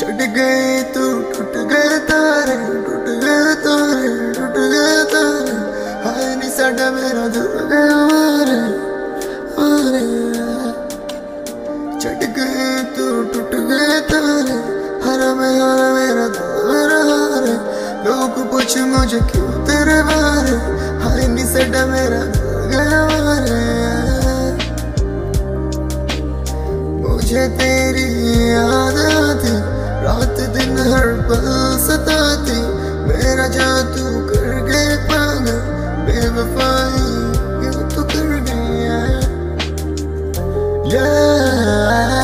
छट गए तू, टूट गए तारे, टूट गए तारे, टूट गए तारे। हाय नी साडा मेरा दिल गया मारे मारे। छट गए तू, टूट गए तारे, हरा मेरा दिल मेरा हारे। लोग पूछ मुझे क्यों तेरे बारे, हाय नी साडा मेरा दिल गया मारे। मुझे तेरी याद आती, रात दिन हर पल सताती। मेरा जादू कर गए पागल, बेवफाई क्यों तू कर गया।